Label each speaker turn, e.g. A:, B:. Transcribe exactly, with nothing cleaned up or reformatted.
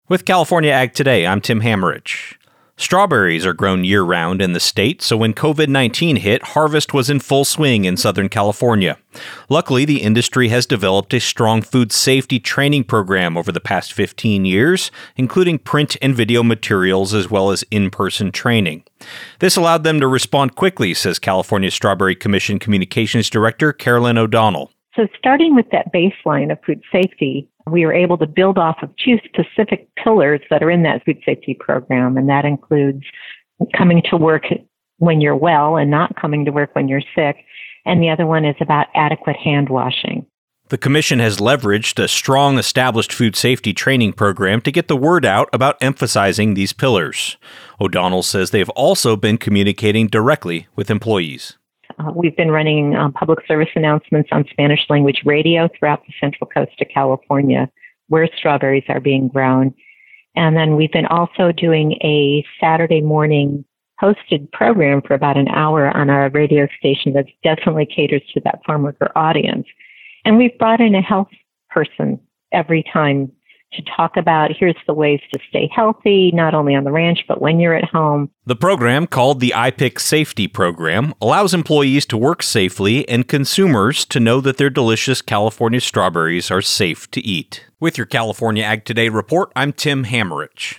A: With California Ag Today, I'm Tim Hammerich. Strawberries are grown year-round in the state, so when covid nineteen hit, harvest was in full swing in Southern California. Luckily, the industry has developed a strong food safety training program over the past fifteen years, including print and video materials as well as in-person training. This allowed them to respond quickly, says California Strawberry Commission Communications Director Carolyn O'Donnell.
B: So starting with that baseline of food safety, we were able to build off of two specific pillars that are in that food safety program, and that includes coming to work when you're well and not coming to work when you're sick, and the other one is about adequate hand washing.
A: The commission has leveraged a strong established food safety training program to get the word out about emphasizing these pillars. O'Donnell says they've also been communicating directly with employees.
B: Uh, we've been running um, public service announcements on Spanish language radio throughout the Central Coast of California where strawberries are being grown. And then we've been also doing a Saturday morning hosted program for about an hour on our radio station that definitely caters to that farm worker audience. And we've brought in a health person every time to talk about here's the ways to stay healthy, not only on the ranch, but when you're at home.
A: The program, called the I P I C Safety Program, allows employees to work safely and consumers to know that their delicious California strawberries are safe to eat. With your California Ag Today report, I'm Tim Hammerich.